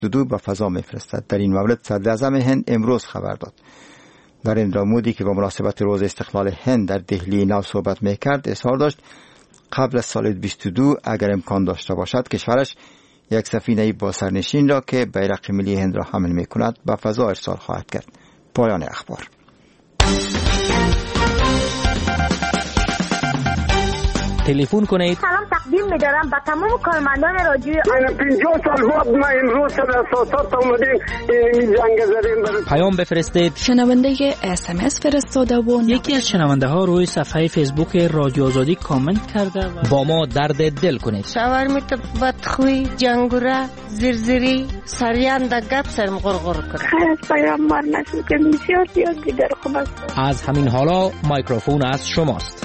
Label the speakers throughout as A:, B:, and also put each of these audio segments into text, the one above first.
A: 22 به فضا میفرستد. در این مورد صدر اعظم هند امروز خبر داد. نریندرا مودی که با مناسبت روز استقلال هند در دهلی نو صحبت میکرد اظهار داشت قبل از سال 22 اگر امکان داشته باشد کشورش یک سفینه با سرنشین را که بیرق ملی هند را حمل میکند به فضا ارسال خواهد کرد. پایان اخبار.
B: تلفن کنید.
C: سلام تقدیم می‌دارم به تمام کارمندان رادیو.
D: 50 سال بعد ما امروز در اساسات اومدیم این جنگ زدیم.
B: پیام بفرستید.
E: شنونده SMS فرستاده و
F: یکی از شنونده ها روی صفحه فیسبوک رادیو آزادی کامنت کرده و
B: با ما درد دل کنید.
G: شاورمیت بدخوی، جنگوره، زرزری، سریان در گپ سرم غرغر کنه.
C: خیلی پیام مار نشد که بسیار زیادی در خوب است.
B: از همین حالا میکروفون از شماست.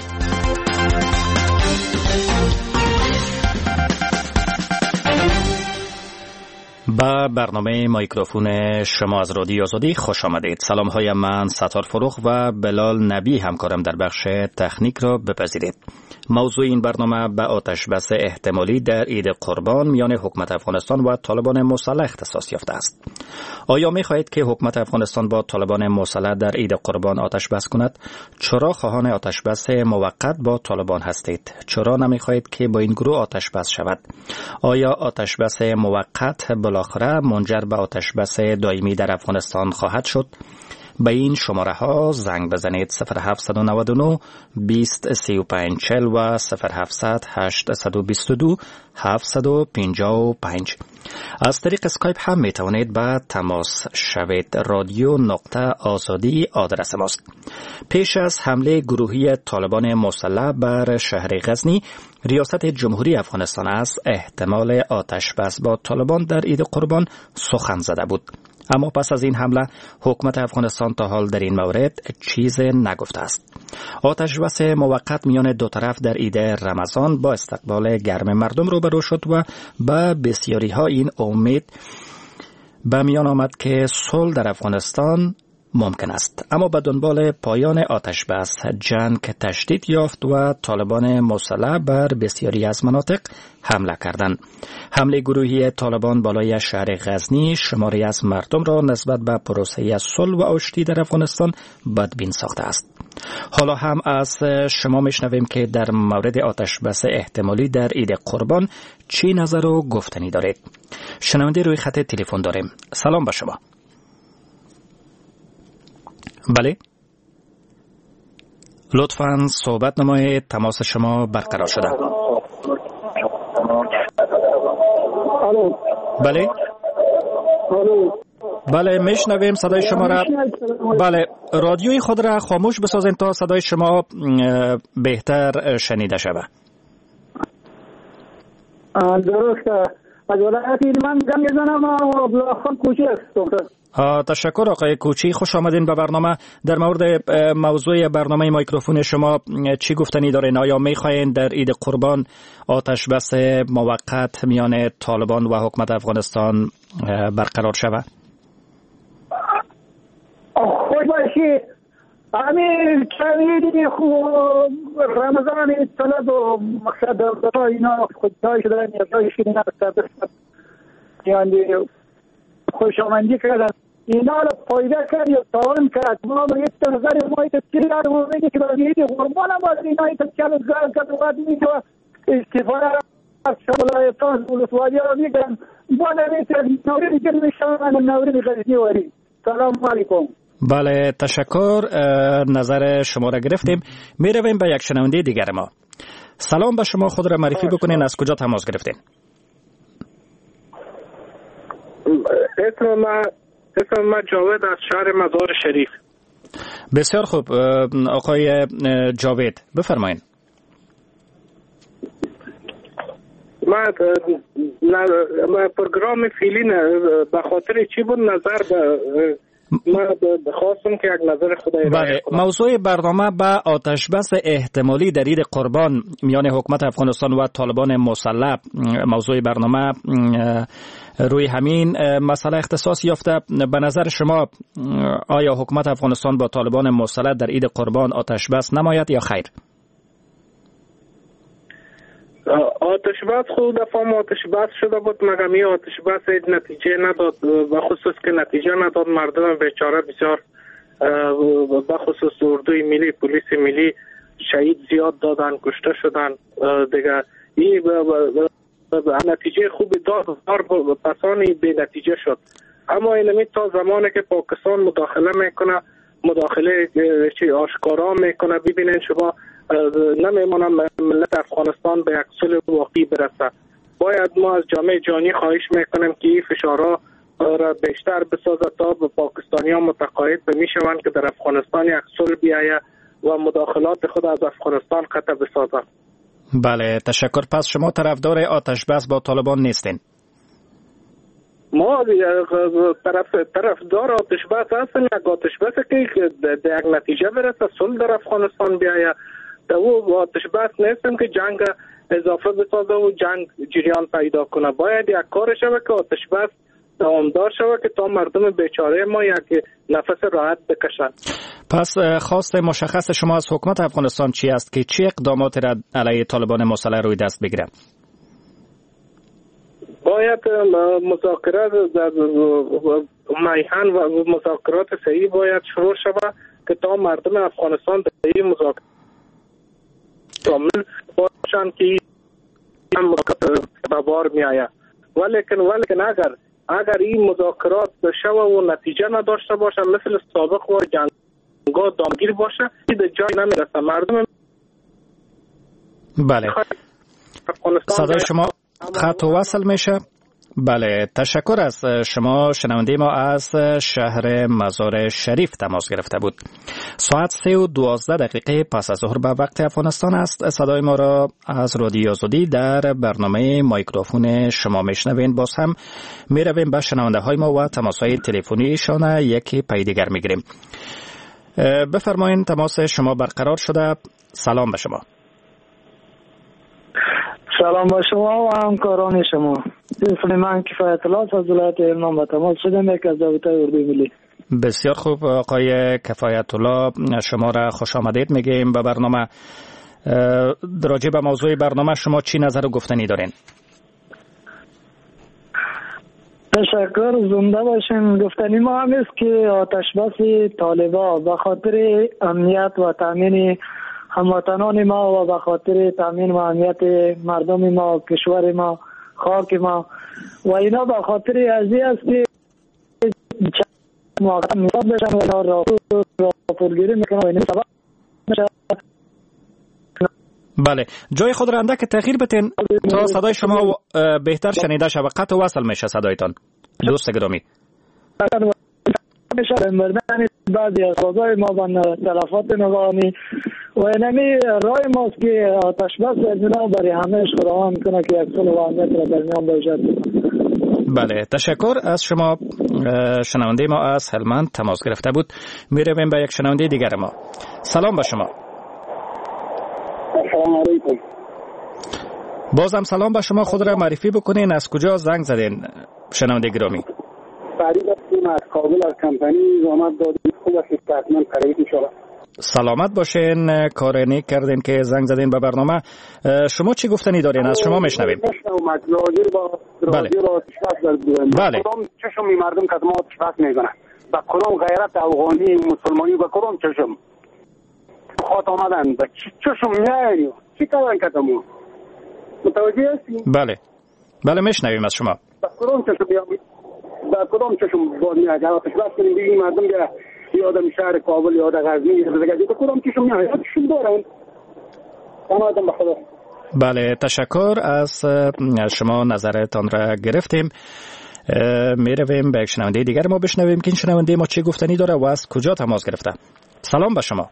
H: با برنامه میکروفون شما از رادیو آزادی خوش آمدید. سلام های من ستار فروخ و بلال نبی همکارم در بخش تکنیک را بپذیرید. موضوع این برنامه به آتش بس احتمالی در عید قربان میان حکومت افغانستان و طالبان مسلح اختصاص یافته است. آیا می خواهید که حکومت افغانستان با طالبان مسلح در عید قربان آتش بس کند؟ چرا خواهان آتش بس موقت با طالبان هستید؟ چرا نمی خواهید که با این گروه آتش بس شود؟ آیا آتش بس موقت بالاخره منجر به آتش بس دائمی در افغانستان خواهد شد؟ به این شماره ها زنگ بزنید 0799 20 35 40 و 0700 822 755. از طریق اسکایپ هم می توانید به تماس شوید. رادیو نقطه آزادی آدرس ماست. پیش از حمله گروهی طالبان مسلح بر شهر غزنی، ریاست جمهوری افغانستان از احتمال آتش بس با طالبان در عید قربان سخن زده بود. اما پس از این حمله حکومت افغانستان تا حال در این مورد چیز نگفته است. آتش بس موقت میان دو طرف در عید رمضان با استقبال گرم مردم روبرو شد و به بسیاری ها این امید به میان آمد که صلح در افغانستان ممکن است. اما به دنبال پایان آتش بس جنگ تشدید یافت و طالبان مسلح بر بسیاری از مناطق حمله کردند. حمله گروهی طالبان بالای شهر غزنی شماری از مردم را نسبت به پروسه صلح و آشتی در افغانستان بدبین ساخته است. حالا هم از شما میشنویم که در مورد آتش بس احتمالی در عید قربان چی نظر و گفتنی دارید. شنونده روی خط تلفن داریم. سلام به شما. بله، لطفاً صحبت نمایید. تماس شما برقرار شده. بله بله میشنویم صدای شما را. بله، رادیوی خود را خاموش بسازین تا صدای شما بهتر شنیده شود.
D: درسته. از ولایت من گم میزنم و بلاخان کوچی هستم.
H: تشکر آقای کوچی، خوش آمدین به برنامه. در مورد موضوع برنامه میکروفون شما چی گفتنی دارین؟ آیا میخواین در عید قربان آتش بس موقت میان طالبان و حکومت افغانستان برقرار شود؟
D: خوش باشی. همین چندی رمضان طلب و مقصد دفاع اینا خودتای شدن یادای شدن بستر یعنی خوش آمدی کردن. اینا را پایده کرد یا تاون کرد. ما یک نظر ما ایت چیزی را میگه که برای عید قربان هم باید اینا ایت چلو زار کرد و بعد میگه استفاده را از شمالایتان ولسوالی را میگن ما نمیتونیم نوری دیگر میشون نوری غزنی واری. سلام علیکم.
H: بله، تشکر. نظر شما را گرفتیم. می رویم به یک شنونده دیگر ما. سلام به شما، خود را معرفی بکنین. از کجا تماس گرفتین؟
D: اسم من جاوید از شهر مزار شریف.
H: بسیار خوب آقای جاوید، بفرمایید.
D: من پروگرام فیلی به خاطر چی بود نظر من خواستم که یک نظر خدای
H: بله، موضوع برنامه به آتش بس احتمالی در عید قربان میان حکومت افغانستان و طالبان مسلح. موضوع برنامه روی همین مسئله اختصاص یافته. به نظر شما آیا حکومت افغانستان با طالبان مسلح در عید قربان آتش بس نماید یا خیر؟
I: آتش بس خود دفعه آتش بس شده بود، مگه می آتش بس نتیجه نداد، و خصوص که نتیجه نداد مردم بیچاره بسیار به خصوص اردوی ملی، پلیس ملی شهید زیاد دادن، کشته شدن دیگه. این نتیجه خوبی داد، پسانی به نتیجه شد. اما اینمی تا زمانی که پاکستان مداخله میکنه، مداخله آشکارا میکنه، ببینین شما نمیمونم ملت افغانستان به یک صلح واقعی برسه. باید ما از جامعه جهانی خواهش میکنیم که این فشارها را بیشتر بسازه تا به پاکستانیان متقاعد میشوند که در افغانستان یک صلح بیاید و مداخلات خود از افغانستان قطع بسازند.
H: بله، تشکر. پس شما طرفدار آتش بس با طالبان نیستین؟
I: ما طرفدار آتش بس هستیم، یک آتش بس که در یک نتیجه برسه، صلح در افغانستان بیاید. در او آتش بس نیستیم که جنگ اضافه بسازه و جنگ جریان پیدا کنه. باید یک کار شود که آتش بس دوامدار شود که تا مردم بیچاره ما یک نفس راحت بکشند.
H: پس خواست مشخص شما از حکومت افغانستان چی است که چه اقداماتی را علیه طالبان مسلح روی دست بگیره؟
I: باید مذاکرات میهن و مذاکرات صحیح باید شروع شود که تا مردم افغانستان در این مذاکرات شامل باشند که این مذاکرات به بار می آید. ولیکن اگر این مذاکرات شود و نتیجه نداشته باشه، مثل سابق و جنگا دامگیر باشه، این در جای نمیرسه. مردم
H: بله، صدای شما خط وصل میشه. بله، تشکر از شما. شنونده ما از شهر مزار شریف تماس گرفته بود. ساعت 3:12 پس از ظهر به وقت افغانستان است. صدای ما را از رادیو آزادی در برنامه مایکروفون شما میشنوین. باز هم میرویم به شنونده های ما و تماس های تلفنی ایشان یکی پی دیگر میگیریم. بفرمایین، تماس شما برقرار شده. سلام به شما.
D: سلام با شما و همکاران شما. سلیمان کفایت الله از ولایت هلمند به تماس شدم، یک از ضابطه اردوی ملی.
H: بسیار خوب آقای کفایت الله، شما را خوش آمدید میگیم به برنامه. راجع به موضوع برنامه شما چی نظر و گفتنی دارین؟
D: تشکر، زنده باشین. گفتنی ما هم است که آتش بس طالبان به خاطر امنیت و تامین هموطنان ما و به خاطر تامین و امنیت مردم ما، کشور ما، خاک ما و اینا به خاطر ازی است که موقع میاد بشن و راپورگیری میکنن و این سبب میشه.
H: بله، جای خود را اندک تغییر بتین تا صدای شما بهتر شنیده شود. قطع وصل میشه صدایتان دوست گرامی.
D: مردن بعضی از سازای ما با تلفات نظامی و اینمی رای ماست که آتش بس از اینا برای همه خداوند کنه که یک صلح و امنیت را در میان باشد.
H: بله، تشکر از شما. شنونده ما از هلمند تماس گرفته بود. میرویم به یک شنونده دیگر ما. سلام به شما.
J: سلام علیکم.
H: بازم سلام به شما. خود را معرفی بکنین، از کجا زنگ زدین شنونده گرامی؟
J: فرید هستیم از کابل، از کمپانی زحمت دادیم. خوب است که حتما فرید انشاءالله.
H: سلامت باشین، کار نیک کردین که زنگ زدین به برنامه. شما چی گفتنی دارین؟ از شما میشنویم.
J: بله.
H: بله.
J: چشم می مردم که ما آتش بس میزنن، با کدام غیرت افغانی مسلمانی با کدام چشم خواهد آمدن، با چشم میاییم چی کردن کدامون متوجه هستیم؟
H: بله میشنویم از شما.
J: با کدام چشم باز میاد آتش بس کنیم بگیم مردم یادم شهر کابل، یاد غزنی، یاد کدام چشم میاد چشم دارن. سلام به خدا.
H: بله، تشکر از شما، نظرتان را گرفتیم. میرویم به یک شنونده دیگر ما بشنویم که این شنونده ما چه گفتنی داره و از کجا تماس گرفته. سلام به شما.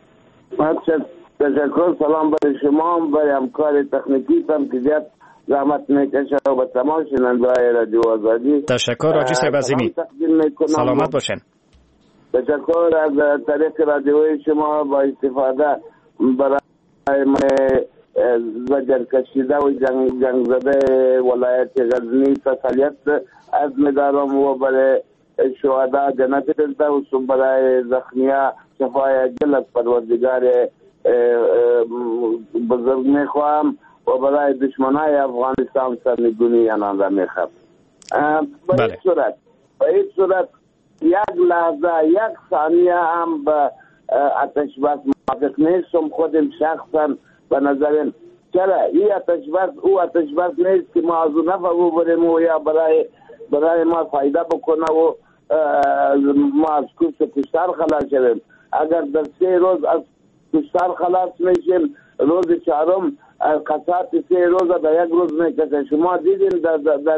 K: تشکر. سلام برای شما، برای همکار تکنیکی هم که زیاد زحمت میکشه و به تمام شنونده‌های رادیو آزادی.
H: تشکر راجی صاحب عظیمی. سلامت باشین.
K: تشکر از طریق رادیوی شما با استفاده برای زجر کشیده و جنگ زده ولایت غزنی تسلیت از می‌دارم و برای شهدا جنت الفردوس و برای زخمیان شفای عاجل از پروردگار بزرگ میخواهم و برای دشمنای افغانستان سرنگونی آنان را میخواد. به این صورت یک لحظه یک ثانیه هم به آتش بس موافق نیستم. خودم شخصا به نظرم چرا این آتش بس او آتش بس نیست که ما از اون نفع بریم و یا برای ما فایده بکنه و ما از کشتار خلاص شدیم. اگر در 3 روز از کشتار خلاص میشیم، روز 4 قصات 3 روز در 1 روز میکشه. شما دیدین در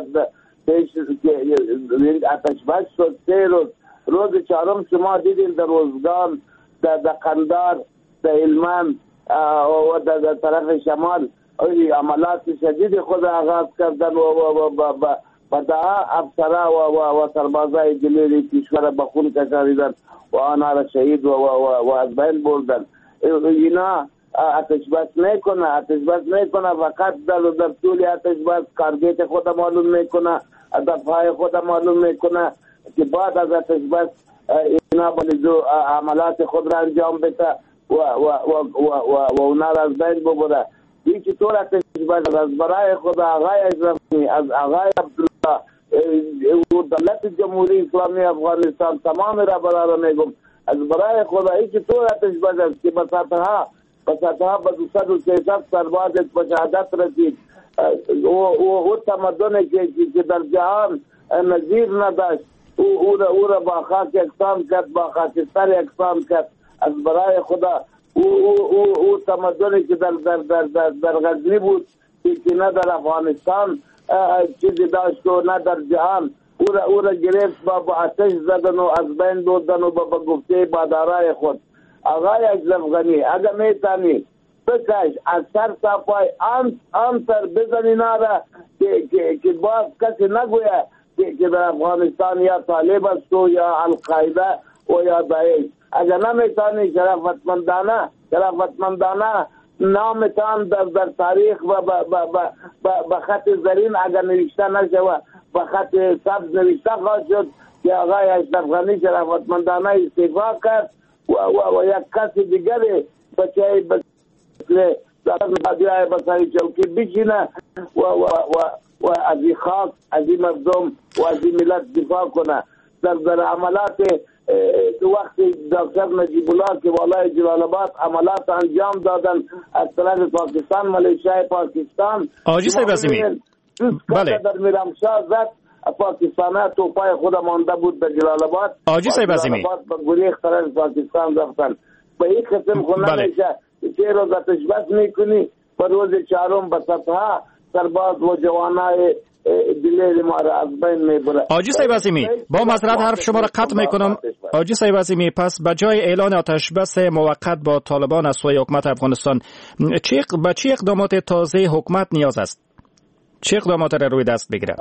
K: آتش بس شد 3 روز. روز 4 شما دیدین در روزگان، در قندار، در هلمند و در طرف شمال عملات شدید خود آغاز کردن و بدها افسرا و سربازای دلیری کشور به خون کشاندن و آنها را شهید و از بین بردن. اینا آتش بس میکنه فقط در طول آتش بس کارگیت خود معلوم میکنه، هدفهای خود معلوم میکنه که بعد از آتش بس اینا باید عملات خود را انجام بده و اونا را از بین ببره. این چطور آتش بس از برای خود آقای اشرفی، از آقای عبدالله و دولت جمهوری اسلامی افغانستان تمام را برای میگم، از برای خدا این چطور آتش بس است که بساطها به 200 سرباز به شهادت رسید و تمدن که در جهان نظیر نداشت او را با خاک اقسام کرد، با خاکستر اقسام کرد. از برای خدا او تمدنی که در غزنی بود که نه در افغانستان چیزی داشت و نه در جهان، او را گرفت با آتش زدن و از بین بردن و با گفته بادارای خود. آقای اشرف غنی اگر میتانی بکش از سر تا پای آنتر بزنی نارا که باز کسی نگویه که در افغانستان یا طالب است و یا القاعده و یا داعش. اگر نمیتانی شرافتمندانه نامتان در تاریخ و به خط زرین اگر نوشته نشود به خط سبز نوشته خواهد شد که آقای اشرف غنی شرافتمندانه استعفا کرد و یک کسی دیگری بچه در بساری چوکی بشینه و از این خاک، از این مردم و از این ملت دفاع کنه. در عملات وقتی دکتر نجیب الله که والای جلال آباد عملات انجام دادن از طرف پاکستان، ملیشیای پاکستان
H: آجی صاحب عظیمی
K: بله در میرامشاه زد پاکستانه توپای خود مانده بود در جلال آباد.
H: آجی صاحب عظیمی
K: به گریخ طرف پاکستان رفتن. به این قسم خونه میشه که روز آتش بس میکنی و روز 4 به سطحه سرباز و جوانای دلیل ما را از بین میبره.
H: آجی صاحب عظیمی با معذرت حرف شما را قطع میکنم. آجی صاحب عظیمی پس به جای اعلان آتش بس موقت با طالبان از سوی حکومت افغانستان به چه اقدامات تازه حکومت نیاز است؟ چه اقدامات را روی دست بگیره؟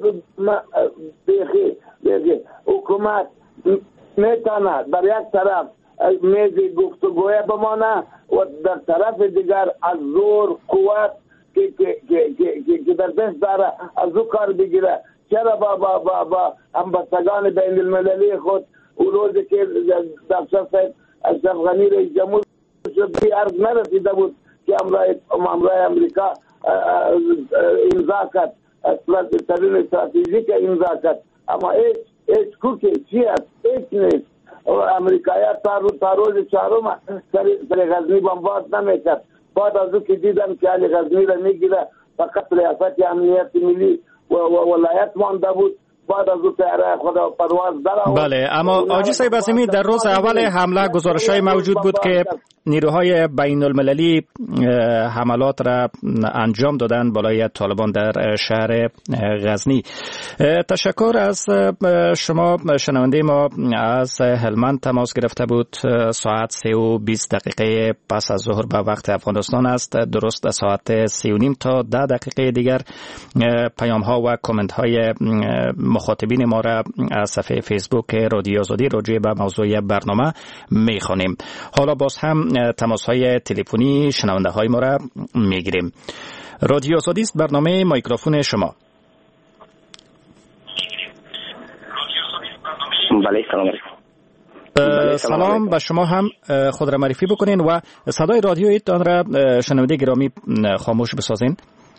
K: حکومت میتونه در یک طرف میز گفتگوی بمانه و در طرف دیگر از زور قوت که در دست داره از او کار بگیره. چرا با همبستگان بین المللی خود او روزی که دکتر صاحب اشرف غنی رئیس جمهور شد عرض نرسیده بود که امرای امریکا امضا کرد، ترین استراتژیک امضا کرد، اما هیچ کوکی چی است؟ هیچ نیست. امریکایان تا روز 4 سر غزنی بمبارد نمیکرد. بعد از او که دیدم که علی غزنی را میگیره فقط ریاست امنیت ملی و ولایت مانده بود. بعد از او تیاره خدا پرواز در
H: بله، اما آجی صاحب عظیمی در روز اول حمله گزارش‌های موجود بود که نیروهای بین المللی حملات را انجام دادن بالای طالبان در شهر غزنی. تشکر از شما. شنونده ما از هلمند تماس گرفته بود. ساعت 3:20 پس از ظهر به وقت افغانستان است. درست ساعت 3:30 تا 10 دقیقه دیگر پیام ها و کامنت های مخاطبین ما را از صفحه فیسبوک رادیو آزادی راجع به موضوع برنامه میخوانیم. حالا باز هم تماس های تلفنی شنونده های ما را میگیریم. رادیو آزادی است، برنامه میکروفون شما.
L: بله، سلام علیکم.
H: سلام به شما هم. خود را معرفی بکنین و صدای رادیویتان را شنونده گرامی خاموش بسازین.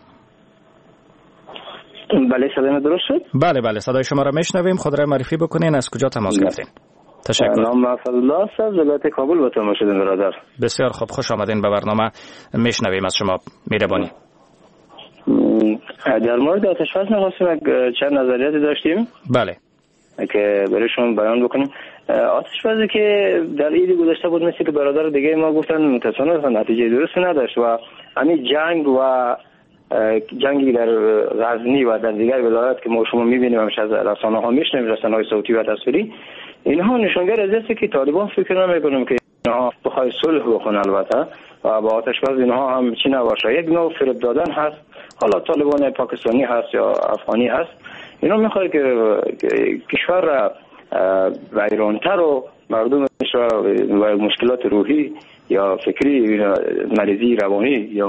L: بله صدای درست شد؟
H: بله صدای شما را میشنویم. خود را معرفی بکنین، از کجا تماس گرفتین؟ تشکر.
L: نام فضلالله است از ولایت کابل با تماس شدیم برادر.
H: بسیار خوب، خوش آمدین به برنامه. میشنویم از شما. مهربانی.
L: در مورد آتش بس می‌خواستیم چند نظریاتی داشتیم.
H: بله.
L: که برای شما بیان بکنیم. آتش بازی که در عید گذشته بود، مثل که برادر دیگه ما گفتن متاسفانه نتیجه درستی نداشت و همین جنگ و جنگی در غزنی و در دیگر ولایات که ما شما می‌بینیم همش از رسانه‌ها می‌شنویم، رسانه‌های صوتی و تصویری، اینها نشانگر از است که طالبان فکر نمی‌کنم که اینها بخواد صلح بکنه البته و با آتش باز اینها هم چی نباشه، یک نوع فریب دادن هست. حالا طالبان پاکستانی هست یا افغانی هست، اینا می‌خواد که کشور را ویرانتر و مردمش را و مشکلات روحی یا فکری، مریضی روانی یا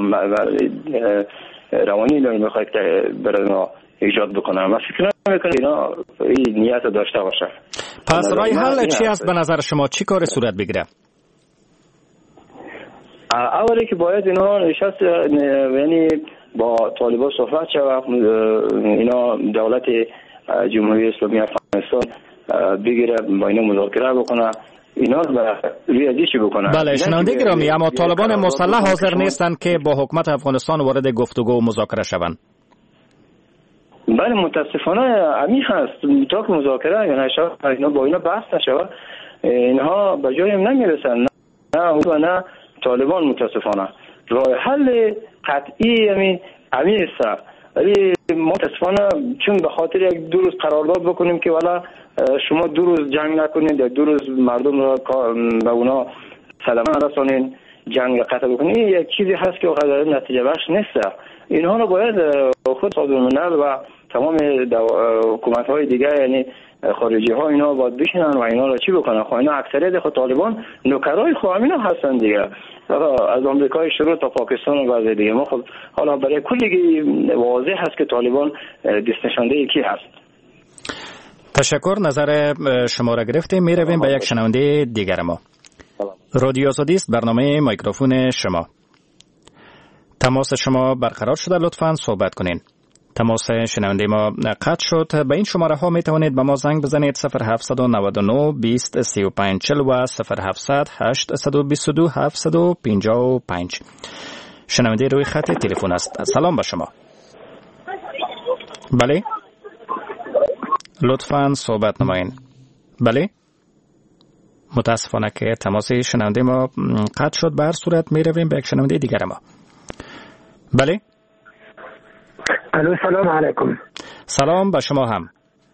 L: روانی میخواد که برای ما ایجاد بکنن. من فکر نمی‌کنم اینا این نیت داشته باشه.
H: پس رای حل چی است به نظر شما؟ چی کار صورت بگیره؟
L: اولی که باید اینا نشست، یعنی با طالبان صحبت شود، اینا دولت جمهوری اسلامی افغانستان بگیره، با اینا مذاکره بکنه، اینا ریاضیش بکنن.
H: بله شنونده گرامی، اما طالبان مسلح حاضر نیستند که با حکومت افغانستان وارد گفتگو و مذاکره شوند.
L: بله متاسفانه همین هست، تا که مذاکره یا نشود اینا با اینا بحث نشود، اینها به جای هم نمیرسن، نه و نه طالبان. متاسفانه راه حل قطعی همین است، ولی متاسفانه چون به خاطر یک دو روز قرارداد بکنیم که والا شما 2 روز جنگ نکنید یا 2 روز مردم را به اونا صدمه نرسانید، جنگ قطع بکنید، یک چیزی هست که نتیجه بخش نیست. اینها رو باید خود سازمان و تمام حکومت های دیگه یعنی خارجی ها اینا باید بشینن و اینا رو چی بکنن. خب اینا اکثریت خود طالبان نوکرای خود همینا هستن دیگه، از آمریکای شروع تا پاکستان و بعضی دیگه. ما خب حالا برای کلی واضح هست که طالبان دست نشانده یکی هست.
H: تشکر، نظر شما را گرفتیم. می رویم به یک شنونده دیگر ما. رادیو آزادی است، برنامه میکروفون شما. تماس شما برقرار شده، لطفاً صحبت کنین. تماس شنونده ما قطع شد. به این شماره ها می توانید به ما زنگ بزنید 0799 20 35 40 و 0700 822 755. شنونده روی خط تلفن است. سلام به شما. بله لطفاً صحبت نمایین. بله متاسفانه که تماس شنونده ما قطع شد. به هر صورت می رویم به یک شنونده دیگر ما. بله
D: الو سلام علیکم.
H: سلام به شما هم.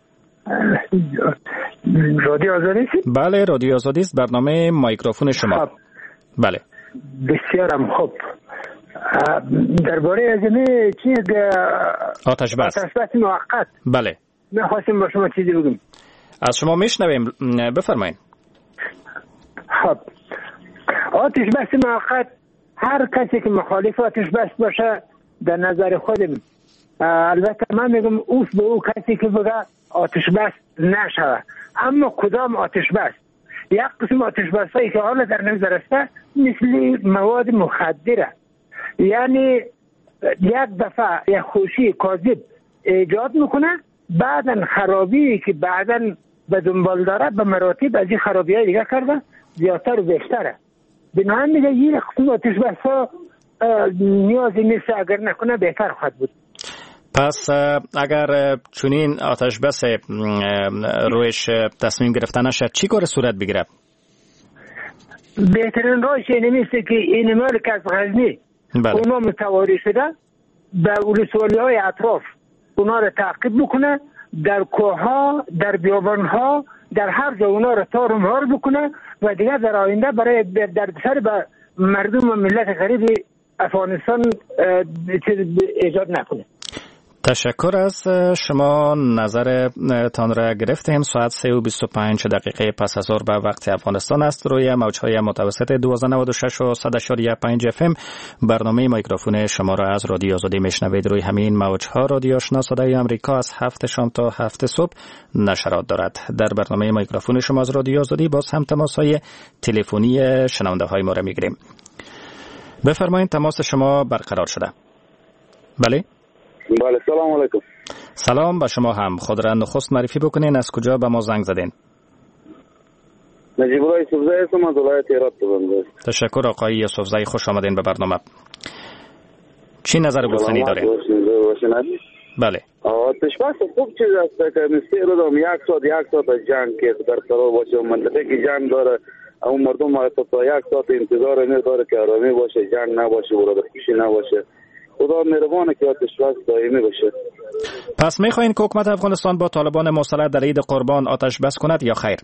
D: رادیو آزادی است؟
H: بله رادیو آزادی است، برنامه میکروفون شما.
D: خب.
H: بله
D: بسیارم خوب. درباره از این چیز
H: آتش بس
D: موقت،
H: بله
D: می‌خواستیم با شما چیزی بگم.
H: از شما میشنویم، بفرمایید.
D: خب آتش بس موقت، هر کسی که مخالف آتش بس باشه در نظر خودم، البته من میگم اوف به او کسی که بگه آتش بس نشوه، اما کدام آتش بس؟ یک قسم آتش بس هایی که حالا در نظر است مثل مواد مخدره، یعنی یک دفعه یک خوشی کاذب ایجاد میکنه، بعدن خرابی که بعدن به دنبال داره به مراتب از این خرابی های دیگه کرده زیادتر و بیشتره. بنابراین میگه یک قسم آتش بس ها نیازی نیست، اگر نکنه بهتر خواهد بود.
H: پس اگر چنین آتش بس رویش تصمیم گرفته نشد چی کار صورت بگیره؟
D: بهترین راهش اینه میشه که این مال که از غزنی اونا متواری شده به ولسوالی های اطراف اونا رو تعقیب بکنه، در کوه ها، در بیابان ها، در هر جا اونا رو تار و مار بکنه و دیگه در آینده برای دردسر به مردم و ملت غریب افغانستان ایجاد نکنه.
H: تشکر از شما. نظر تان را گرفتیم. ساعت 3:25 پس از ظهر به وقت افغانستان است. روی موجهای متوسط 1296 و 100.5 FM برنامه میکروفون شما را از رادیو آزادی میشنوید. روی همین موجها رادیو آشنا صدای آمریکا از 7 شام تا 7 صبح نشرات دارد. در برنامه میکروفون شما از رادیو آزادی باز هم تماس‌های تلفنی شنونده های ما را میگیریم. بفرمایید، تماس شما برقرار شده. بله.
K: بله، سلام علیکم.
H: سلام به شما هم. خود را نخست معرفی بکنین، از کجا به ما زنگ زدین؟
K: نجیب الله یوسفزی هستم از ولایت هرات.
H: تشکر آقای یوسفزی، خوش آمدین به برنامه. چی نظر گفتنی دارین؟ بله.
K: آتش بس خوب چیز است که مستر رو یک ساعت جنگ که در قرار باشه، منطقه که جنگ داره اون مردم تا یک ساعت انتظار نداره که آرامی باشه، جنگ نباشه، برادرکشی نباشه. خدا مهربانه که آتش بس دائمی بشه.
H: پس میخواین که حکومت افغانستان با طالبان مسلح در عید قربان آتش بس کند یا خیر؟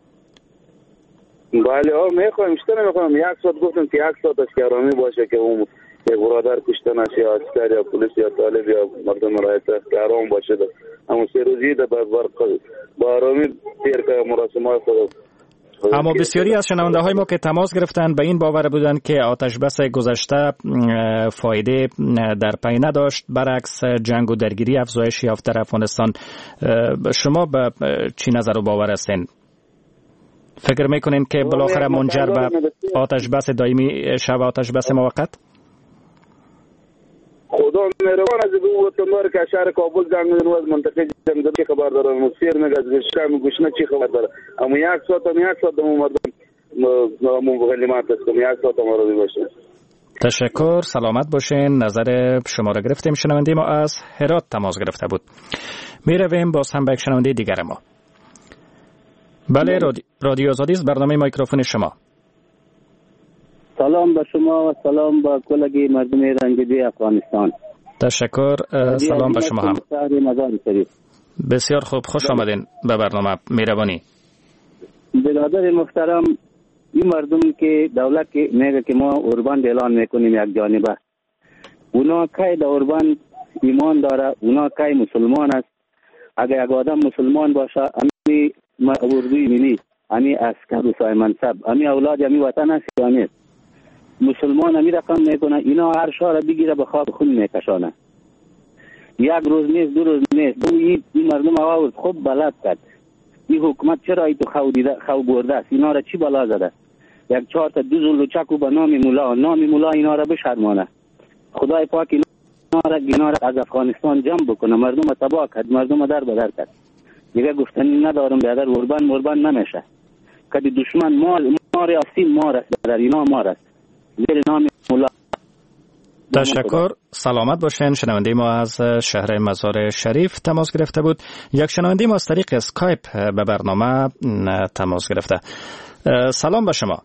K: بله میخوایم، بیشتر میخوایم. یک ساعت گفتم که یک ساعت است که آرامی باشه، که اون یک برادر کشته نشه، یا عسکر یا پلیس یا طالب یا مردم رایت که آرام باشه. اما 3 روزی با آرامی تیر که مراسمات خود.
H: اما بسیاری از شنونده های ما که تماس گرفتن به این باور بودند که آتش بس گذشته فایده در پی نداشت، برعکس جنگ و درگیری افزایش یافت در افغانستان. شما به چی نظر و باور هستین؟ فکر میکنین که بالاخره منجر به آتش بس دائمی شود، آتش بس موقت؟
K: خدا مهربان از دو وطنوار که شهر کابل جنگ میدن و از منطقه جنگ داره چی خبر داره، مصیر میگه از شم گوشنه چی خبر داره. اما یک ساعت دمو مردم مغلیمات است، یک ساعت ما رو باشه.
H: تشکر، سلامت باشین. نظر شما را گرفتیم. شنونده ما از هرات تماس گرفته بود. میرویم باز هم به یک شنونده دیگر ما. بله، رادیو آزادی است، برنامه میکروفون شما.
M: سلام به شما و سلام به کلگی مردم رنگیده افغانستان.
H: تشکر، سلام به شما هم. بسیار خوب، خوش آمدین به برنامه. مهربانی.
M: برادر محترم، این مردم که دولت که میگه که ما قربان اعلان میکنیم یک جانبه، اونا کی در قربان ایمان داره؟ اونا کی مسلمان است؟ اگر یک آدم مسلمان باشه، امی اردوی ملی، امی عسکر و سای منصب، امی اولاد امی وطن است، امی مسلمان امی رقم میکنه. اینا هر شهر بگیره به خواب خون میکشانه. یک روز نیست، 2 روز نیست. این مردم آورد خوب بلد کرد. این حکومت چرا ای تو خو برده است؟ اینا را چی بلا زده؟ 4 تا 2 لوچکو به نام مولا اینا را بشرمانه. خدای پاک اینا را از افغانستان جمع بکنه. مردم تباه کرد، مردم در بدر کرد. دیگه گفتنی ندارم، بیادر قربان نمیشه. کدی دشمن مار آسین مار است، در اینا مار است. زیر نام مولا.
H: تشکر، سلامت باشین. شنونده ما از شهر مزار شریف تماس گرفته بود. یک شنونده ما از طریق اسکایپ به برنامه تماس گرفته. سلام به شما.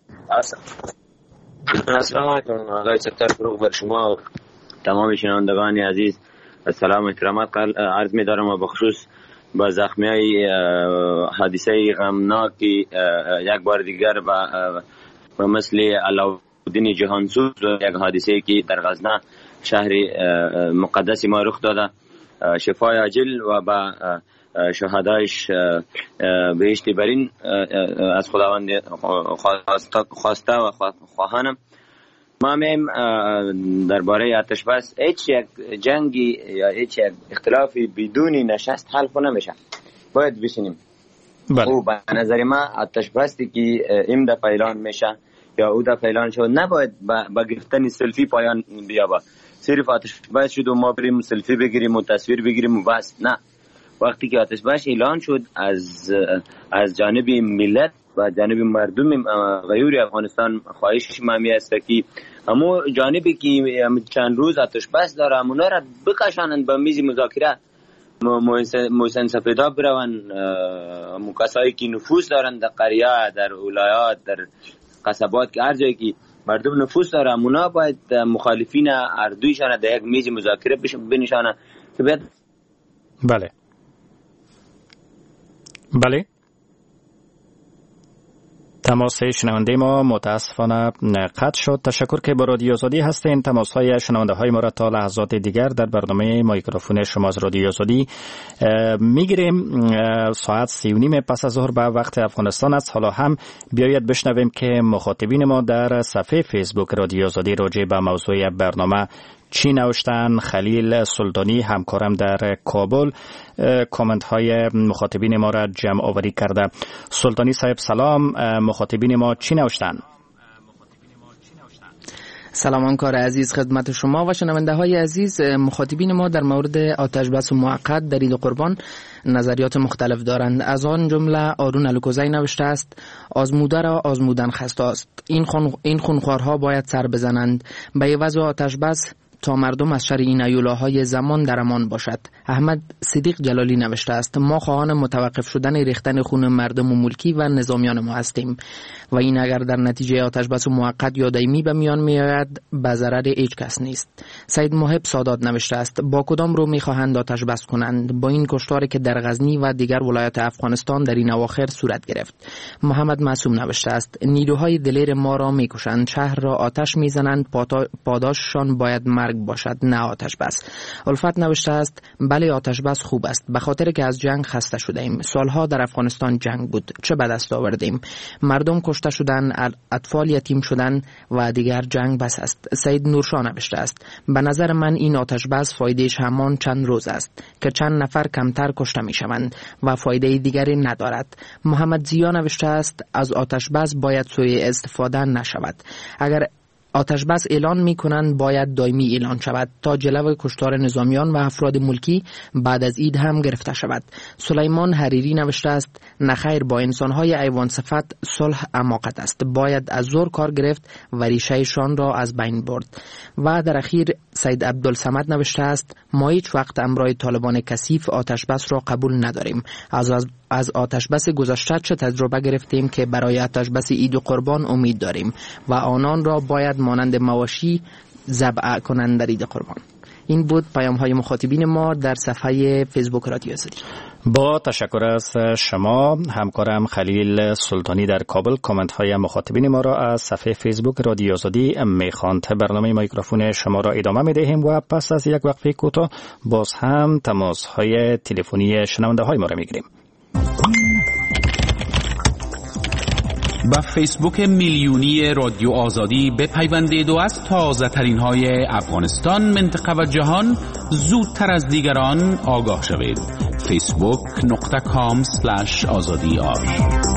N: السلام علیکم آقای سکتر فروغ، بر شما و تمام شنوندگان عزیز سلام و احترامات عرض می دارم و بخصوص با زخمی های حادثه غمناکی یک بار دیگر با مثل علاءالدین جهانسوز و یک حادثه که در غزنه شهر مقدس ما رخ داده، شفای عاجل و با شهدایش بهشت برین از خداوند خواسته و خواهانم. ما میم درباره آتش بس هیچ یک جنگی یا هیچ یک اختلافی بدون نشست حل نمیشه، باید بشینیم. او به نظر ما آتش بستی که این دفعه اعلان میشه یا او دفعه اعلان شد نباید با گرفتن سلفی پایان بیابه. صرف آتش بس شد و ما بریم سلفی بگیریم و تصویر بگیریم و بس، نه. وقتی که آتش بس اعلان شد از جانب ملت و جانب مردم غیور افغانستان خواهش مامی است که همو جانبی که چند روز آتش بس داره همونا را بکشانند به میز مذاکره، محسن سفیدا برون، کسایی که نفوذ دارند در قریه، در ولایات، در قصبات، که هر جایی که مردم نفوذ داره همونا باید مخالفین اردویشان در یک میز مذاکره بنشانند که باید.
H: بله تماس شنونده ما متاسفانه قطع شد. تشکر که با رادیو آزادی هستین. تماس های شنونده های ما را تا لحظات دیگر در برنامه مایکروفون شما از رادیو آزادی میگیریم. ساعت 3:30 پس از ظهر به وقت افغانستان است. حالا هم بیایید بشنویم که مخاطبین ما در صفحه فیسبوک رادیو آزادی راجع به موضوع برنامه چی نوشتن. خلیل سلطانی همکارم در کابل کامنت های مخاطبین ما را جمع آوری کرده. سلطانی صاحب سلام، مخاطبین ما چی نوشتن؟
O: سلام کار عزیز خدمت شما و شنونده های عزیز. مخاطبین ما در مورد آتش بس موقت در عید قربان نظریات مختلف دارند. از آن جمله آرون الکوزی نوشته است: آزموده را آزمودن خسته است. این خونخوارها باید سر بزنند به عوض آتش بس تا مردم از شر این ایولاهای زمان در امان باشد. احمد صدیق جلالی نوشته است: ما خواهان متوقف شدن ریختن خون مردم و ملکی و نظامیان ما هستیم و این اگر در نتیجه آتش بس موقت یا دائمی به میان میآید به ضرر هیچ کس نیست. سید محب سادات نوشته است: با کدام رو میخواهند آتش بس کنند؟ با این کشتاری که در غزنی و دیگر ولایات افغانستان در این اواخر صورت گرفت. محمد معصوم نوشته است: نیروهای دلیر ما را میکشند، شهر را آتش میزنند، پاداششان باید مرگ باشد نه آتش بس. الفت نوشته است: بله آتش بس خوب است، به خاطر که از جنگ خسته شده ایم. سالها در افغانستان جنگ بود، چه به دست آوردیم؟ مردم کشته شدن، اطفال یتیم شدن و دیگر جنگ بس است. سید نورشاه نوشته است: به نظر من این آتش بس فایدهش همان چند روز است که چند نفر کمتر کشته می شوند و فایده دیگری ندارد. محمد زیا نوشته است: از آتش بس باید سوء استفاده نشود. اگر آتش بس اعلان می کنند باید دائمی اعلان شود تا جلو کشتار نظامیان و افراد ملکی بعد از عید هم گرفته شود. سلیمان حریری نوشته است: نخیر، با انسانهای ایوان صفت صلح اماقت است، باید از زور کار گرفت و ریشهشان را از بین برد. و در اخیر سید عبدالصمد نوشته است: ما هیچ وقت امرای طالبان کثیف آتش بس را قبول نداریم. از آتش بس گذشته چه تجربه گرفتیم که برای آتش بس عید و قربان امید داریم و آنان را باید مانند مواشی ذبح کنند در عید قربان. این بود پیام های مخاطبین ما در صفحه فیسبوک رادیو آزادی.
H: با تشکر از شما. همکارم خلیل سلطانی در کابل کامنت های مخاطبین ما را از صفحه فیسبوک رادیو آزادی میخواند. برنامه مایکروفون شما را ادامه میدهیم و پس از یک وقفه کوتاه باز هم تماس های تلفنی شنونده های ما را میگیریم.
P: با فیسبوک میلیونی رادیو آزادی بپیوندید و از تازه ترین های افغانستان، منطقه و جهان زودتر از دیگران آگاه شوید. facebook.com/azadi.ar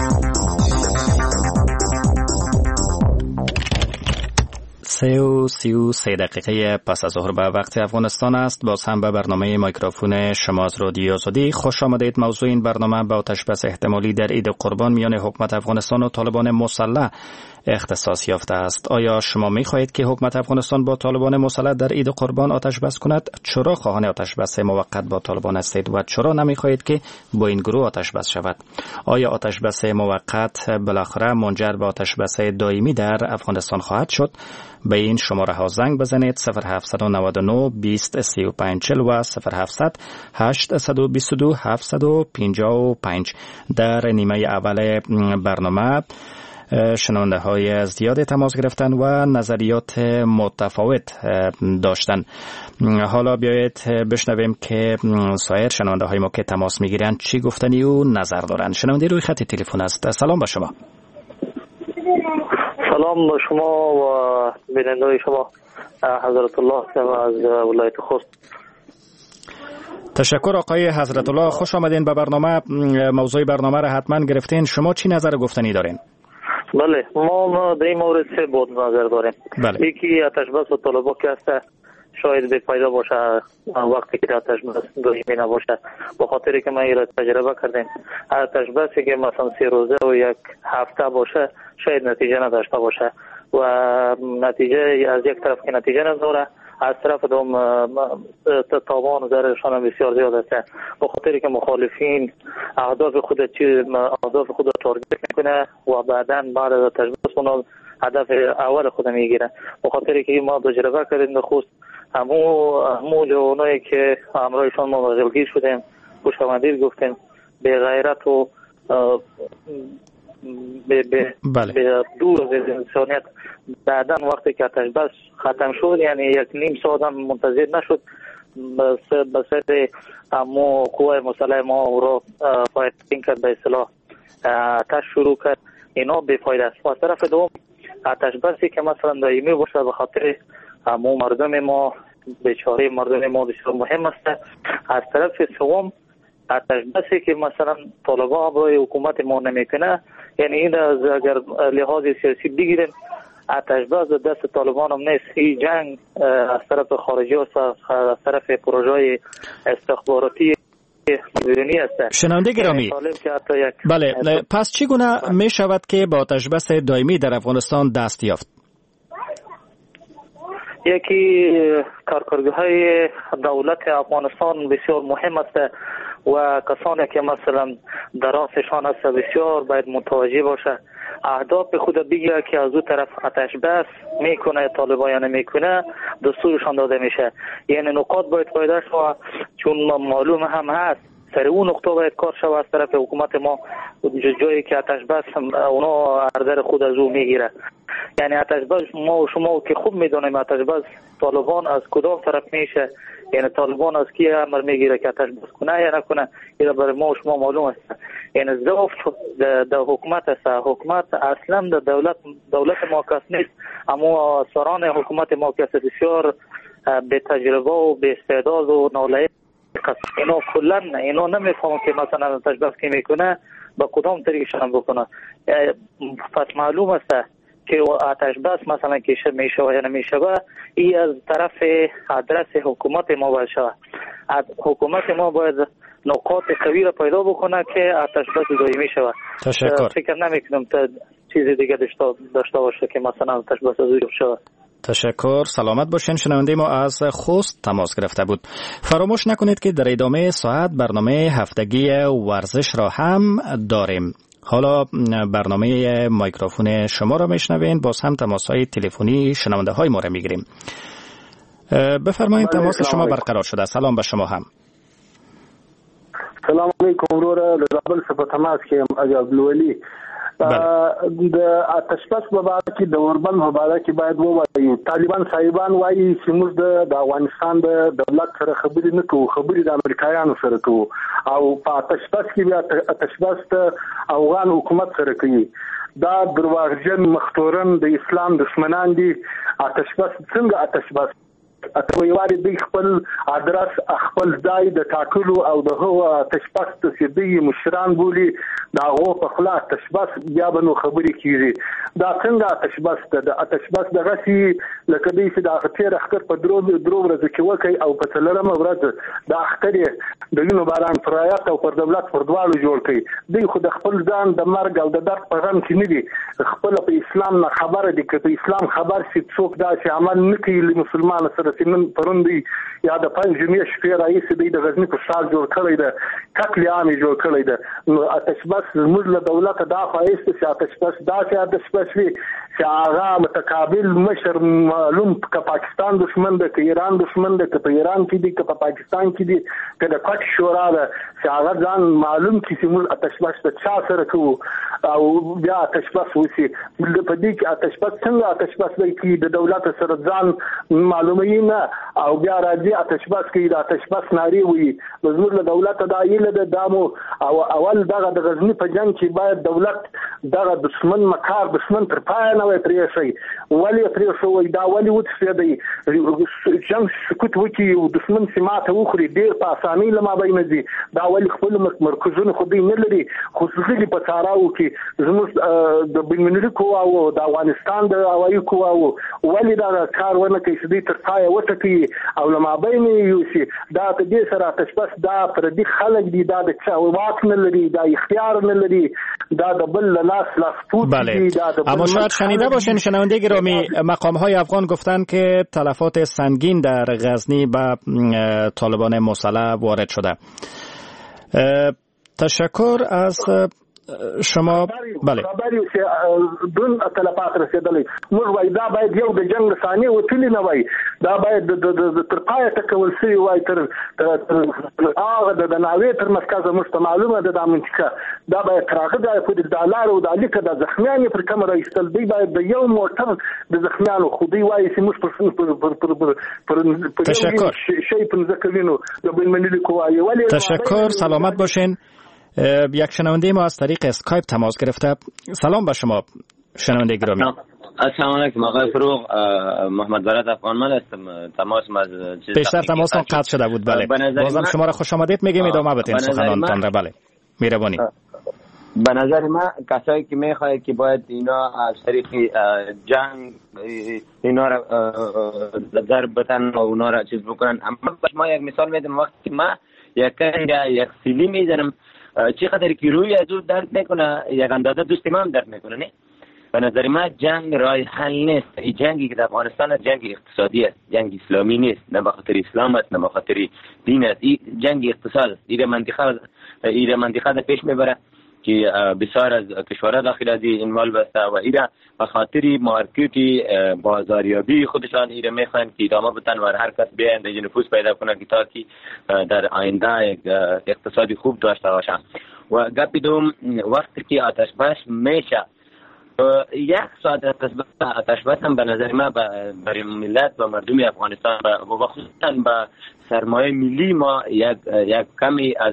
H: 33 دقیقه پس از ظهر به وقت افغانستان است. باز هم به برنامه مایکروفون شما از رادیو آزادی خوش آمدید. موضوع این برنامه به آتش بس احتمالی در عید قربان میان حکومت افغانستان و طالبان مسلح اختصاص یافته است. آیا شما می خواهید که حکومت افغانستان با طالبان مسلح در عید قربان آتش بس کند؟ چرا خواهان آتش بس موقت با طالبان هستید و چرا نمی خواهید که با این گروه آتش بس شود؟ آیا آتش بس موقت بالاخره منجر به آتش بس دائمی در افغانستان خواهد شد؟ به این شماره ها زنگ بزنید 0799 20 35 40 و 0700 822 755. در نیمه اول برنامه شنونده های زیاد تماس گرفتن و نظریات متفاوت داشتن. حالا بیایید بشنویم که سایر شنونده های ما که تماس میگیرن چی گفتنی و نظر دارن. شنونده روی خط تلفن است. سلام با شما.
Q: سلام با شما و بیننده شما حضرت الله از ولایت خوست.
H: تشکر آقای حضرت الله، خوش آمدین به برنامه. موضوع برنامه را حتما گرفتین. شما چی نظر گفتنی دارین؟
Q: بله، ما در این مورد سه بود نظر داریم.
H: بله.
Q: یکی آتش بس و طالبان که هست شاید به فایده باشه وقتی که آتش بس دائمی نباشه، به خاطری که ما این را تجربه کردیم. آتش بسی که مثلا 3 روزه و 1 هفته باشه شاید نتیجه نداشته باشه و نتیجه از یک طرف که نتیجه نداره، از طرف دوم تاوان و ضررشان بسیار زیاد است. به خاطری که مخالفین اهداف خود را تارگت میکنه و بعدا بعد از تجربه اون هدف اول خود میگیره. به خاطری که ما تجربه کردیم خصوص همو جوانایی که همراهشان ما مشغول شدیم، خوش آمدید گفتیم، به غیرت و به دور از انسانیت بعداً وقتی که آتش بس ختم شد، یعنی یک نیم ساعت هم منتظر نشد، بسیار امو قوه مسلح ما او را فایتینگ کرد، به اصطلاح آتش شروع کرد. اینا بی‌فایده است. و از طرف دوم آتش بسی که مثلا دائمی باشه به خاطر امو مردم ما، بیچاره مردم ما بسیار مهم است. از طرف سوم آتش بسی که مثلا طالبان برای حکومت ما نمیکنه، یعنی این از اگر لحاظ سیاسی بگیریم آتش بس دست طالبان هم نیست، این جنگ از طرف خارجی است، از طرف پروژه استخباراتی بیرونی است.
H: شنونده گرامی، بله، پس چگونه می شود که با آتش بس دائمی در افغانستان دست یافت؟
Q: یکی کارکردهای دولت افغانستان بسیار مهم است و کسانی که مثلا دراسشان است بسیار باید متوجه باشه. اهداف خود بگیره که از اون طرف آتش بس میکنه طالبان یا نمیکنه دستورشان داده میشه. یعنی نقاط باید پیدا شود، چون معلوم هم هست سر اون نقطه باید کار شود از طرف حکومت ما، جایی که آتش بس اونا اردر خود از او میگیره. یعنی آتش بس ما و شما که خوب میدونیم آتش بس طالبان از کدام طرف میشه، یعنی طالبان از کی امر میگیره که آتش بس کنه یا نکنه، این برای ما و شما معلوم است. یعنی ضعف در حکومت است. حکومت اصلا در دولت ما کس نیست، اما سران حکومت ما کس بسیار به تجربه و به استعداد و نالایق. اینو کلا اینو نمیفهمم که مثلا آتش بس کی میکنه با کدام طریقشون بکنه. پس معلوم است که آتش بس مثلا که میشه یا نمیشه، این از طرف آدرس حکومت ما باشه. حکومت ما باید نقاط قوی را پیدا بکنه که آتش بس دائمی شود.
H: تشکر.
Q: فکر نمیکنم تا چیز دیگه داشته باشه که مثلا آتش بس از اون شود.
H: تشکر. سلامت باشین. شنونده ما از خوست تماس گرفته بود. فراموش نکنید که در ادامه ساعت برنامه هفتگی ورزش را هم داریم. حالا برنامه میکروفون شما را میشنوین، باز هم تماس‌های تلفنی شنونده های ما را میگیریم. بفرمایید. تماس شما برقرار شده. سلام به شما هم.
D: سلام علیکم ورور لزابل صفه تماس که عبدالولی د آتش بس په اړه کې د اوربند په اړه کې باید ووایو. طالبان صاحبان وایي چې موږ د افغانستان د دولت سره خبرې نه کوو، خبرې د امریکایانو سره کوو، او په آتش بس کې بیا آتش بس د افغان حکومت سره کوي. دا درواغجن مختورن د اسلام دشمنان دي. آتش بس څنګه آتش بس اتویواري د خپل ادرس خپل ځای د ټاکلو او د هو تشبث د سیدي مشران بولی دا غو په خلاص تشبث بیا بنو خبري کیږي. دا څنګه تشبث د تشبث د غسی لکه دې چې د اختر اختر په درو ورځې کې وکي او په څلرمه ورځ د اختر د وینو باران فرایات او پر دولت پر دوالو جوړ کړي. دوی خو د خپل ځان د مرګ او د درد په غم کې نه دي، خپل په اسلام نه خبره دي. که په اسلام خبر شي څوک دا چې عمل نه کوي له مسلمان سره سنن پروندي یا د پنځمې شپې راځي د غزنی په شال جوړ کړی ده، قتل عام جوړ کړی ده. نو آتش بس زموږ له دولت دا فایست چې آتش بس دا چې آتش بس وي چې هغه متقابل مشر معلوم که پاکستان دشمن ده، که ایران دشمن ده، که په ایران کې دي، که په پاکستان کې دي، که د کټ شورا ده چې هغه ځان معلوم کړي چې موږ آتش بس د چا سره کوو او بیا آتش بس وسی. په دې کې آتش بس څنګه آتش بس دی کې د دولت سره ځان معلومي نه او بیا راځي آتش بس کې د آتش بس ناری وي. زموږ له دولت دا ایله د دامو او اول دغه د غزنی په جنگ کې باید دولت دغه دشمن مکار دشمن تر پای نه وي پرې شي. ولی پرې شو دا ولی وڅ دی جنگ سکوت وکي او دشمن سماته وخوري ډیر په اسانۍ لمه بینه دي. دا ولی خپل مرکزونه خو دې نه لري، خصوصي په تاراو کې زموږ د بنمنلي کو او د افغانستان د هوایي کو او ولی دا کارونه کوي چې تر پای وټکی او لمه بینه یوسي. دا د دې سره آتش بس دا پر دې خلک دي، دا د چا واک نه لري، دا اختیار نه لري، دا د بل لاس پوت دي.
H: اما شاید شنیده باشین شنونده گرامی، مقام‌های افغان گفتند که تلفات سنگین در غزنی به طالبان مسلح وارد شده. تشکر از شما بله
D: خبري چې دون تلفات رسیدلې موږ وای دا باید یو د جنگ ثاني وتلی نه وای دا باید د ترقای تکول شي وای تر هغه د ناوې تر مرکز مست معلومه د منطقه دا باید تراغه د دالار او د الیکه د زخمیان پر کمره ایستل دی باید د یو موټر د زخمیانو خو دی وای چې موږ پر
H: تشکر
D: شی په ځکوینو د بین‌المللي قوای ولی
H: تشکر سلامت باشین. یک شنونده ما از طریق اسکایپ تماس گرفته. سلام به شما شنونده گرامی.
N: السلام علیکم آقای فروغ، محمد برات افغانمند هستم. تماس ما
H: پیشتر تماسم قطع شده بود. بله بازم شما را خوش آمدید میگیم، ادامه بدین سخنانتان را. بله مهربانی.
N: به نظر من کسایی که میخواد که باید اینا از طریق جنگ اینا را ضرب بزنن و اونا را چیز بکنن، اما ما یک مثال میدم. وقتی ما یک سیلی میزنم چقدر که روی از او درد میکنه یک اندازه دوست ما هم درد میکنه. نه به نظر من جنگ رای حل نیست. این جنگی که در افغانستان جنگ اقتصادی است، جنگ اسلامی نیست، نه به خاطر اسلام است نه به خاطر دین است. این جنگ اقتصاد این منطقه در پیش میبره که بسیار از کشورها داخل از این مال بسته و ایره به خاطر مارکتی بازاریابی خودشان ایره میخوان که ادامه بدن و هر کس بیاین در نفوذ پیدا کنه که تا که در آینده یک اقتصادی خوب داشته باشه. و گپی دوم وقتی که آتش بس میشه یک ساعت آتش بس هم به نظر من برای ملت و مردم افغانستان و خصوصا به سرمایه ملی ما یک کمی از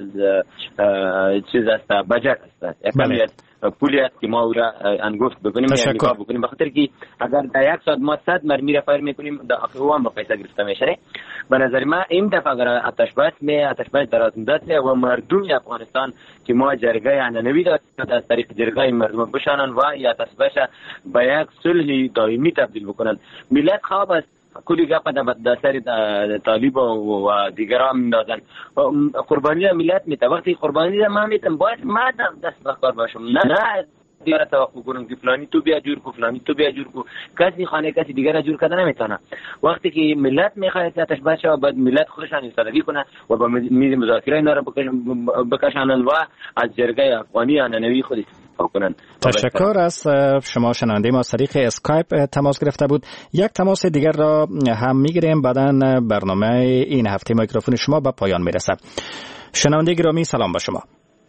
N: چیز است، بجت است، یک کمی از پولی است که ما او را انگفت بکنیم یا نگاه بکنیم. بخاطر که اگر در یک ساعت ما 100 مرمی را فایر میکنیم در آخر او هم با پیسه گرفته میشه. به نظر من این دفعه اگر آتش بس دراز مدت و مردم افغانستان که ما جرگه عنعنوی داریم از طریق جرگه مردم بشانن و یا آتش بس به یک صلح دائمی تبدیل بکنن. ملت خواب است کلی گپ در سر طالب و دیگران میندازن. قربانی ملت میته. وقتی قربانی ما میتم باید ما دست بکار باشم، نه دیگه توقع کنم که فلانی تو بیا جور کو، فلانی تو بیا جور کو. کسی خانه کسی دیگر را جور کردن نمیتونه. وقتی که ملت میخواد آتش بس شه باید ملت خودشان ایستادگی کنه و با میز مذاکره اینا را بکشانن و از جرگه افغانی عنعنوی خود کنن.
H: تشکر از شما شنونده ما از طریق اسکایپ تماس گرفته بود. یک تماس دیگر را هم میگیریم، بعداً برنامه این هفته میکروفون شما به پایان میرسه. شنونده گرامی سلام به شما.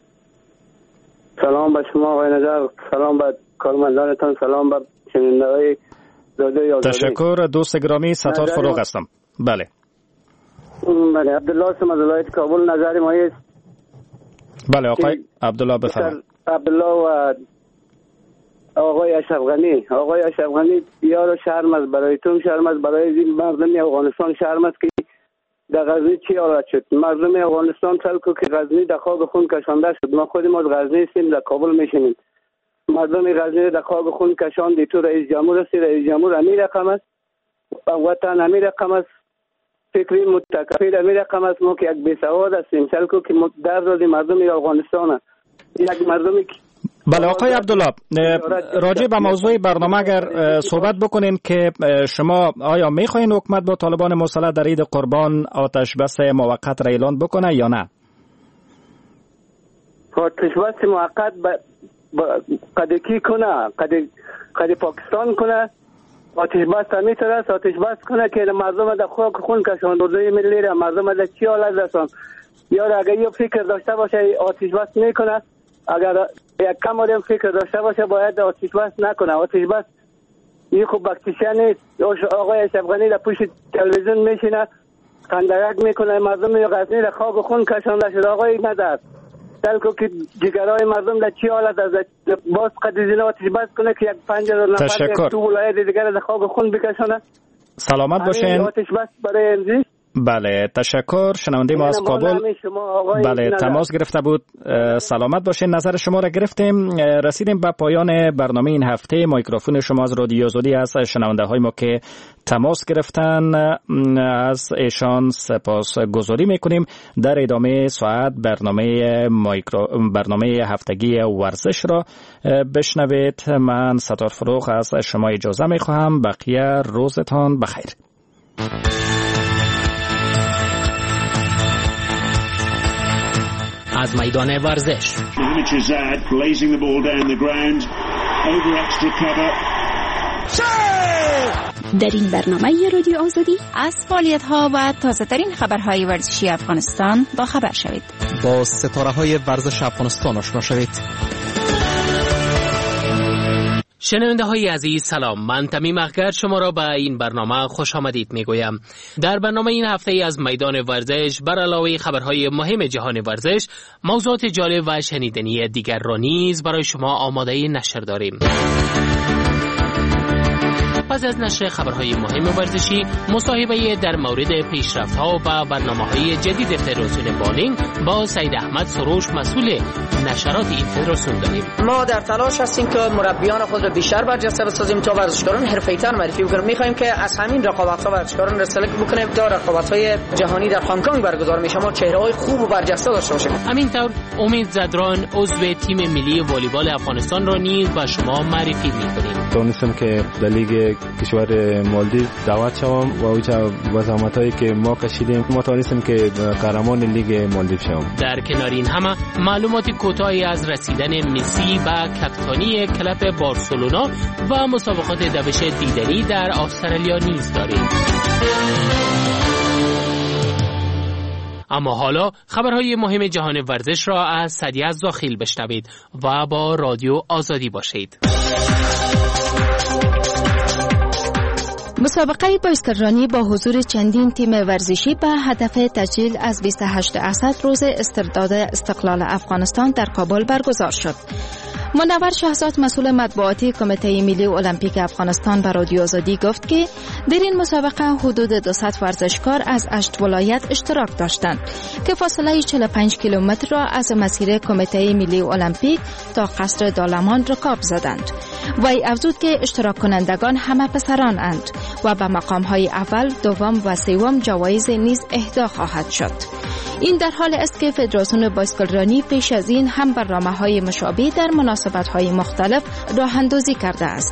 M: سلام به شما آقای نجار، سلام به کارمندانتان، سلام به شنونده‌های رادیوی آزادی.
H: تشکر دوست گرامی، ستار فروغ هستم. بله
M: عبدالله هستم از ولایت کابل. نظر ما است.
H: بله آقای عبدالله بفرمایید.
M: عبدالله و آقای اشرف غنی یار شرم است، برای تون شرم است، برای مردم افغانستان شرم است که در غزنی چی حالت شد. مردم افغانستان تلکو که غزنی در خاک خون کشانده شد. ما خودمون از غزنی هستیم، در کابل میشینیم. مردم غزنی در خاک خون کشاند. تو رئیس جمهور است، رئیس جمهور امیر رقم است، وطن امیر رقم است، فکری متکفیر امیر رقم است. ما که یک بی‌سواد هستیم تلکو که درد مردم افغانستان، یک مردمی که
H: بله آقای عبدالله، راجع به موضوع برنامه اگر صحبت بکنین که شما آیا میخواین حکومت با طالبان مسلح در عید قربان آتش بس موقت را اعلان بکنه یا نه؟
M: آتش بس موقت قد کی کنه، قد پاکستان کنه. آتش بس همیشه است، آتش بس کنه که مردم در خاک خون کشاند. اردوی ملی را مردم در چی حالت رساند. یا اگر یه فکر داشته باشه آتش بس میکنه، اگر یک کم آدم فکر داشته باشه باید آتش بس نکنه. آتش بس این خوب بکتیشه نیست. آقای اشرف غنی در پشت تلویزیون میشینه خندرک میکنه، مردم غزنی در خاک خون کشانده شده. آقای ندارد تلکو که جگرهای مردم در چی حالت از باز قدیزین آتش بس کنه که یک 50,000 نفر تو ولایت دیگر در خاک خون بکشانه.
H: سلامت باشین.
M: آتش بس برای امروز.
H: بله تشکر. شنونده ما از کابل بله تماس گرفته بود. سلامت باشین. نظر شما را گرفتیم. رسیدیم به پایان برنامه این هفته. میکروفون شما از رادیو آزادی است. شنونده های ما که تماس گرفتن از ایشان سپاس گذاری میکنیم. در ادامه ساعت برنامه هفتگی ورزش را بشنوید. من ستار فروغ از شما اجازه میخواهم. بقیه روزتان بخیر.
B: از میدان ورزش.
E: در این برنامه رادیو آزادی
R: از فعالیت‌ها و تازه‌ترین خبرهای ورزشی افغانستان با خبر شوید.
B: با ستاره‌های ورزش افغانستان آشنا شوید. شنونده های عزیز سلام، من تمیم اخگر شما را به این برنامه خوش آمدید می گویم. در برنامه این هفته از میدان ورزش بر علاوه خبرهای مهم جهان ورزش، موضوعات جالب و شنیدنی دیگر را نیز برای شما آماده نشر داریم. پس از نشر خبرهای مهم ورزشی، مصاحبه در مورد پیشرفت‌ها و برنامه‌های جدید فدراسیون بالینگ با سید احمد سروش مسئول نشرات این فدراسیون داریم.
O: ما در تلاش هستیم که مربیان خود را بیشتر برجسته بسازیم تا ورزشکاران حرفه‌ای‌تر معرفی کنیم. می‌خوایم که از همین رقابت‌ها ورزشکاران را سلکت بکنیم تا رقابت‌های جهانی در هنگ کنگ برگزار میشه، ما چهره‌های خوب و برجسته داشته باشیم.
B: همینطور امید زدران عضو تیم ملی والیبال افغانستان را نیز به شما معرفی می‌کنیم.
S: تونستم که در لیگ کشور مالدیو دعوت شوم و اوجا با زحمتایی که ما کشیدیم ما توانستیم که قهرمان لیگ مالدیو شوم.
B: در کنار این همه معلومات کوتاهی از رسیدن مسی به کاپیتانی کلب بارسلونا و مسابقات دوش دیدنی در استرالیا نیز داریم. اما حالا خبرهای مهم جهان ورزش را از سدی از داخل بشنوید و با رادیو آزادی باشید.
E: مسابقه بایسکلرانی با حضور چندین تیم ورزشی به هدف تسجیل از 28 اسد روز استرداد استقلال افغانستان در کابل برگزار شد. منور شهزاد مسئول مطبوعاتی کمیته ملی المپیک افغانستان به رادیو آزادی گفت که در این مسابقه حدود 200 ورزشکار از 8 ولایت اشتراک داشتند که فاصله 45 کیلومتر را از مسیر کمیته ملی المپیک تا قصر دالمان رکاب زدند. وی افزود که اشتراک کنندگان همه پسران اند و به مقام‌های اول، دوم و سوم جوایز نیز اهدا خواهد شد. این در حال است که فدراسیون بایسکلرانی پیش از این هم برنامه‌های مشابه در مناسبت‌های مختلف راه اندازی کرده است.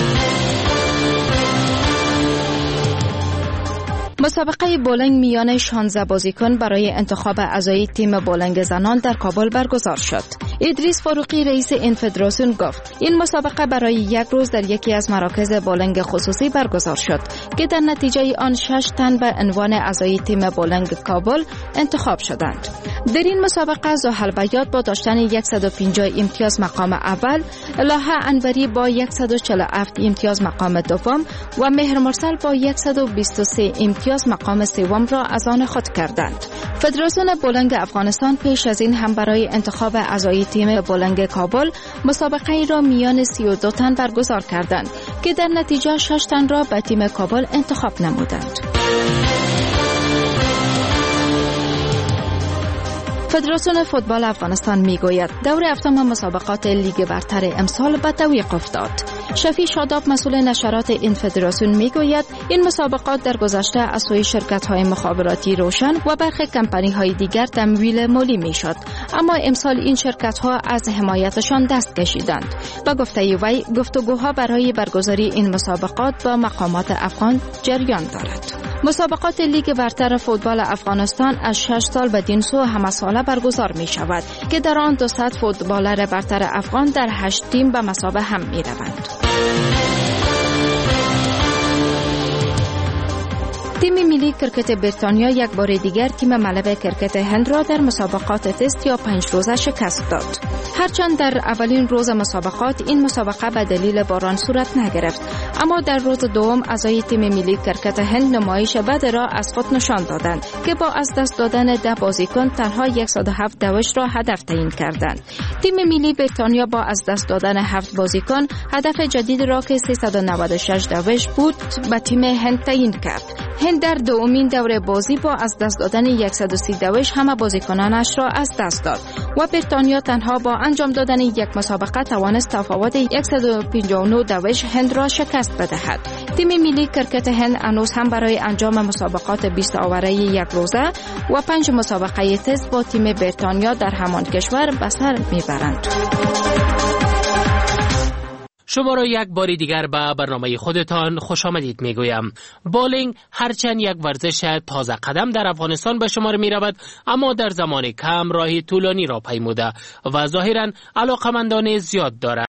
E: مسابقه بولینگ میان 16 بازیکن برای انتخاب اعضای تیم بولینگ زنان در کابل برگزار شد. ادریس فاروقی رئیس این فدراسیون گفت این مسابقه برای یک روز در یکی از مراکز بولینگ خصوصی برگزار شد که در نتیجه آن 6 تن به عنوان اعضای تیم بولینگ کابل انتخاب شدند. در این مسابقه زحل بیات با داشتن 150 امتیاز مقام اول، الهه انوری با 147 امتیاز مقام دوم و مهر مرسل با 123 امتیاز مقام سوم را از آن خود کردند. فدراسیون بولینگ افغانستان پیش از این هم برای انتخاب اعضای تیم بولینگ کابل مسابقه را میان 32 تن برگزار کردند که در نتیجه 6 تن را به تیم کابل انتخاب نمودند. فدراسیون فوتبال افغانستان میگوید دور هفتم مسابقات لیگ برتر امسال به توقف افتاد. شفیع شاداب مسئول نشرات این فدراسیون میگوید این مسابقات در گذشته از سوی شرکت‌های مخابراتی روشن و برخی کمپانی‌های دیگر تمویل مالی میشد، اما امسال این شرکت‌ها از حمایتشان دست کشیدند. با گفته وی گفتگوها برای برگزاری این مسابقات با مقامات افغان جریان دارد. مسابقات لیگ برتر فوتبال افغانستان از 6 سال بدین سو همه ساله برگزار می شود که در آن 200 فوتبالر برتر افغان در 8 تیم به مسابقه هم می روند. تیم ملی کرکت بریتانیا یک بار دیگر تیم ملب کرکت هند را در مسابقات تست یا 5 روزه شکست داد. هرچند در اولین روز مسابقات این مسابقه به دلیل باران صورت نگرفت، اما در روز دوم اعضای تیم ملی کرکت هند نمایش بد را از خود نشان دادند که با از دست دادن 10 بازیکن تنها 107 دوش را هدف تعیین کردند. تیم ملی بریتانیا با از دست دادن 7 بازیکن هدف جدید را که 396 دوش بود به تیم هند تعیین کرد. هند در دومین دوره بازی با از دست دادن 130 دوش همه بازیکنانش را از دست داد و بریتانیا تنها با انجام دادن یک مسابقه توانست تفاوت 159 دوش هند را شکست بدهد. تیم ملی کرکت هند هنوز هم برای انجام مسابقات 20 آوره یک روزه و 5 مسابقه تست با تیم بریتانیا در همان کشور به سر میبرند.
B: شما را یک بار دیگر به برنامه خودتان خوش آمدید میگویم. بولینگ هرچند یک ورزش تازه قدم در افغانستان به شمار می رود، اما در زمان کم راه طولانی را پیموده و ظاهراً علاقمندان زیاد دارد.